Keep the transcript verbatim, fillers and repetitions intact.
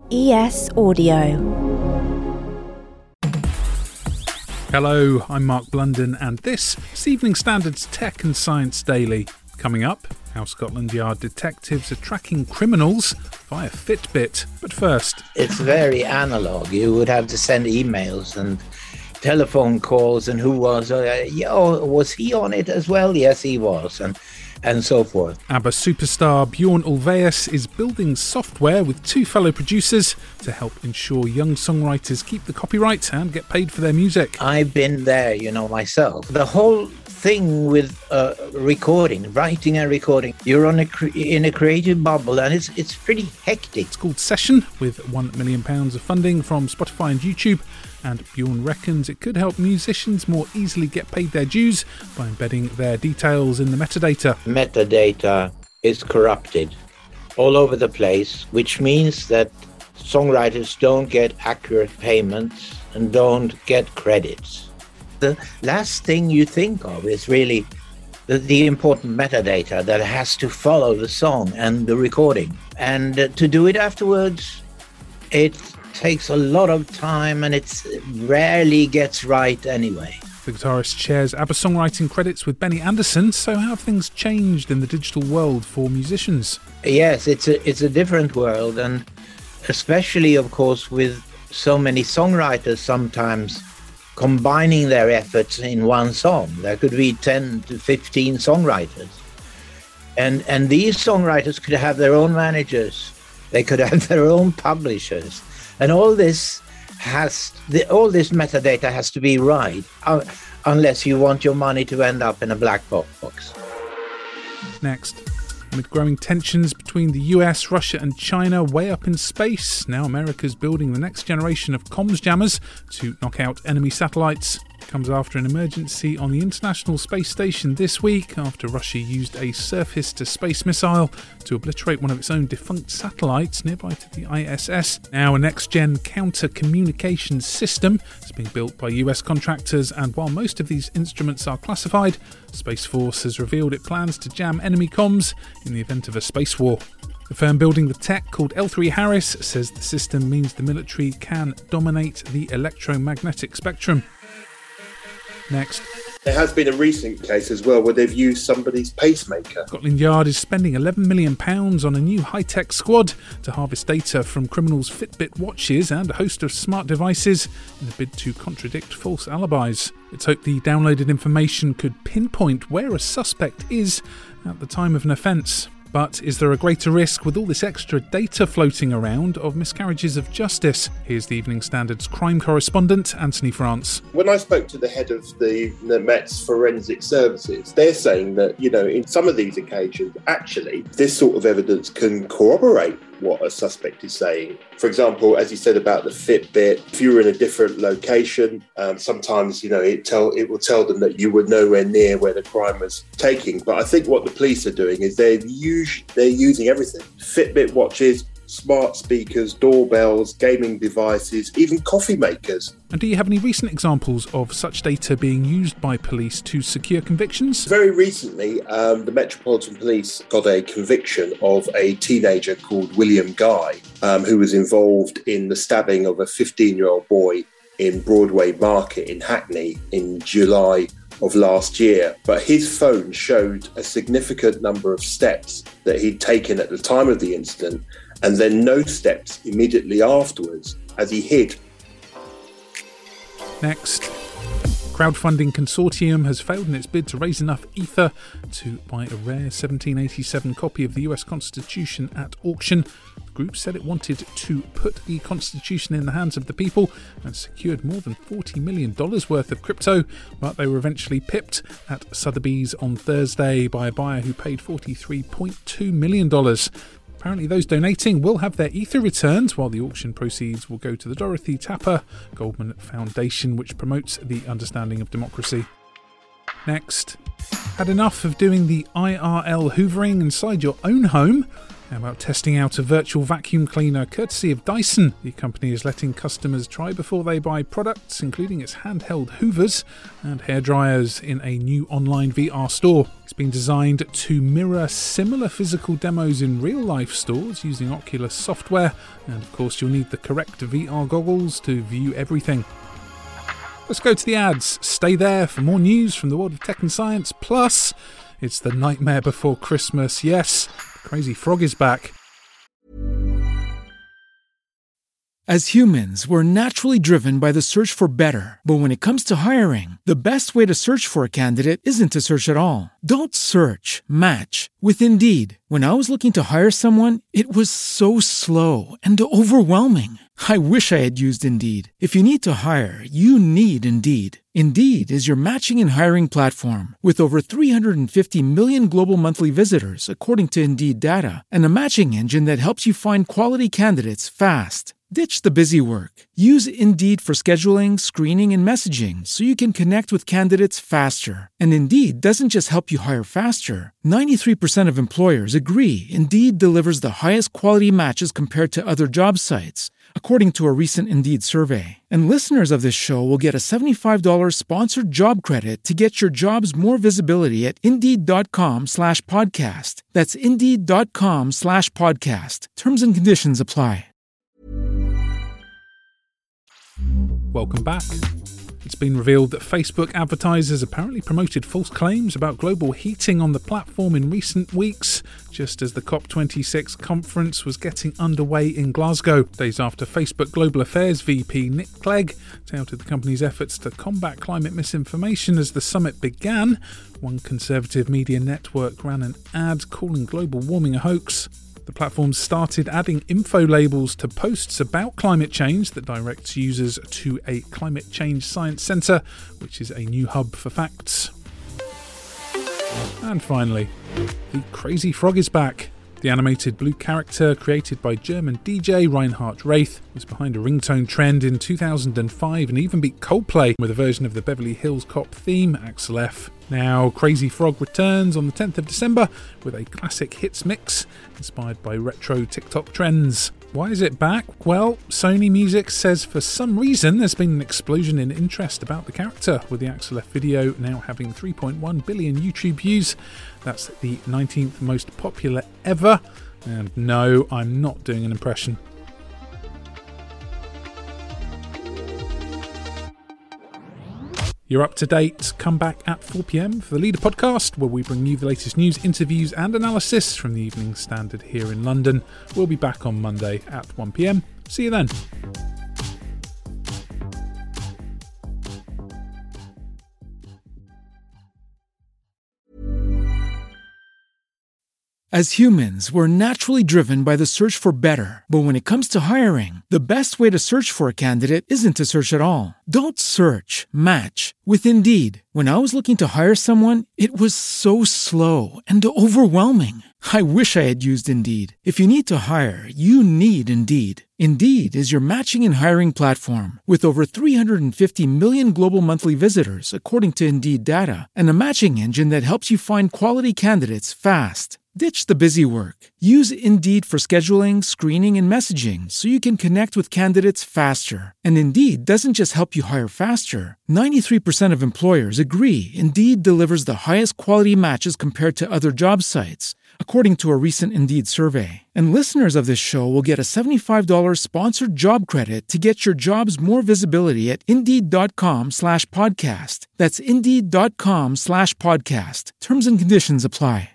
E S Audio. Hello, I'm Mark Blunden, and this is Evening Standard's Tech and Science Daily. Coming up, how Scotland Yard detectives are tracking criminals via Fitbit. But first, it's very analog. You would have to send emails and telephone calls, and who was, uh, oh, was he on it as well? Yes, he was, and and so forth. ABBA superstar Bjorn Ulvaeus is building software with two fellow producers to help ensure young songwriters keep the copyright and get paid for their music. I've been there, you know, myself. The whole thing with uh, recording, writing and recording, you're on a cre- in a creative bubble, and it's it's pretty hectic. It's called Session, with one million pounds of funding from Spotify and YouTube, and Bjorn reckons it could help musicians more easily get paid their dues by embedding their details in the metadata. Metadata is corrupted all over the place, which means that songwriters don't get accurate payments and don't get credits. The last thing you think of is really the, the important metadata that has to follow the song and the recording. And uh, to do it afterwards, it takes a lot of time, and it rarely gets right anyway. The guitarist shares ABBA songwriting credits with Benny Andersson, so how have things changed in the digital world for musicians? Yes, it's a, it's a different world, and especially, of course, with so many songwriters sometimes combining their efforts in one song. There could be ten to fifteen songwriters. And and these songwriters could have their own managers. They could have their own publishers. And all this has, the, all this metadata has to be right, uh, unless you want your money to end up in a black box. Next. Amid growing tensions between the U S, Russia and China way up in space, now America's building the next generation of comms jammers to knock out enemy satellites. It comes after an emergency on the International Space Station this week after Russia used a surface-to-space missile to obliterate one of its own defunct satellites nearby to the I S S. Now a next-gen counter-communications system is being built by U S contractors, and while most of these instruments are classified, Space Force has revealed it plans to jam enemy comms in the event of a space war. The firm building the tech, called L three Harris, says the system means the military can dominate the electromagnetic spectrum. Next. There has been a recent case as well where they've used somebody's pacemaker. Scotland Yard is spending eleven million pounds on a new high-tech squad to harvest data from criminals' Fitbit watches and a host of smart devices in a bid to contradict false alibis. It's hoped the downloaded information could pinpoint where a suspect is at the time of an offence. But is there a greater risk with all this extra data floating around of miscarriages of justice? Here's the Evening Standard's crime correspondent, Anthony France. When I spoke to the head of the, the Met's forensic services, they're saying that, you know, in some of these occasions, actually, this sort of evidence can corroborate what a suspect is saying. For example, as you said about the Fitbit, if you were in a different location, um, sometimes, you know, it tell it will tell them that you were nowhere near where the crime was taking. But I think what the police are doing is they're us- they're using everything. Fitbit watches, smart speakers, doorbells, gaming devices, even coffee makers. And do you have any recent examples of such data being used by police to secure convictions? Very recently, um, the Metropolitan Police got a conviction of a teenager called William Guy, um, who was involved in the stabbing of a fifteen-year-old boy in Broadway Market in Hackney in July of last year. But his phone showed a significant number of steps that he'd taken at the time of the incident, and then no steps immediately afterwards as he hid. Next. Crowdfunding consortium has failed in its bid to raise enough ether to buy a rare seventeen eighty-seven copy of the U S Constitution at auction. The group said it wanted to put the Constitution in the hands of the people and secured more than forty million dollars worth of crypto, but they were eventually pipped at Sotheby's on Thursday by a buyer who paid forty-three point two million dollars. Apparently those donating will have their ether returned, while the auction proceeds will go to the Dorothy Tapper Goldman Foundation, which promotes the understanding of democracy. Next. Had enough of doing the I R L hoovering inside your own home? How about testing out a virtual vacuum cleaner courtesy of Dyson? The company is letting customers try before they buy products, including its handheld hoovers and hairdryers in a new online V R store. It's been designed to mirror similar physical demos in real-life stores using Oculus software, and of course you'll need the correct V R goggles to view everything. Let's go to the ads. Stay there for more news from the world of tech and science. Plus, it's the nightmare before Christmas. Yes, Crazy Frog is back. As humans, we're naturally driven by the search for better. But when it comes to hiring, the best way to search for a candidate isn't to search at all. Don't search, match with Indeed. When I was looking to hire someone, it was so slow and overwhelming. I wish I had used Indeed. If you need to hire, you need Indeed. Indeed is your matching and hiring platform with over three hundred fifty million global monthly visitors, according to Indeed data, and a matching engine that helps you find quality candidates fast. Ditch the busy work. Use Indeed for scheduling, screening, and messaging so you can connect with candidates faster. And Indeed doesn't just help you hire faster. ninety-three percent of employers agree Indeed delivers the highest quality matches compared to other job sites, according to a recent Indeed survey. And listeners of this show will get a seventy-five dollars sponsored job credit to get your jobs more visibility at Indeed.com slash podcast. That's Indeed.com slash podcast. Terms and conditions apply. Welcome back. It's been revealed that Facebook advertisers apparently promoted false claims about global heating on the platform in recent weeks, just as the COP twenty-six conference was getting underway in Glasgow, days after Facebook Global Affairs V P Nick Clegg touted the company's efforts to combat climate misinformation as the summit began. One conservative media network ran an ad calling global warming a hoax. The platform started adding info labels to posts about climate change that directs users to a Climate Change Science Centre, which is a new hub for facts. And finally, the Crazy Frog is back. The animated blue character, created by German D J Reinhard Raith, was behind a ringtone trend in two thousand five and even beat Coldplay with a version of the Beverly Hills Cop theme, Axel F. Now, Crazy Frog returns on the tenth of December with a classic hits mix inspired by retro TikTok trends. Why is it back? Well, Sony Music says for some reason there's been an explosion in interest about the character, with the Axel F video now having three point one billion YouTube views. That's the nineteenth most popular ever. And no, I'm not doing an impression. You're up to date. Come back at four p.m. for the Leader Podcast, where we bring you the latest news, interviews and analysis from the Evening Standard here in London. We'll be back on Monday at one p.m. See you then. As humans, we're naturally driven by the search for better. But when it comes to hiring, the best way to search for a candidate isn't to search at all. Don't search, match with Indeed. When I was looking to hire someone, it was so slow and overwhelming. I wish I had used Indeed. If you need to hire, you need Indeed. Indeed is your matching and hiring platform with over three hundred fifty million global monthly visitors, according to Indeed data, and a matching engine that helps you find quality candidates fast. Ditch the busy work. Use Indeed for scheduling, screening, and messaging so you can connect with candidates faster. And Indeed doesn't just help you hire faster. ninety-three percent of employers agree Indeed delivers the highest quality matches compared to other job sites, according to a recent Indeed survey. And listeners of this show will get a seventy-five dollars sponsored job credit to get your jobs more visibility at Indeed.com slash podcast. That's Indeed.com slash podcast. Terms and conditions apply.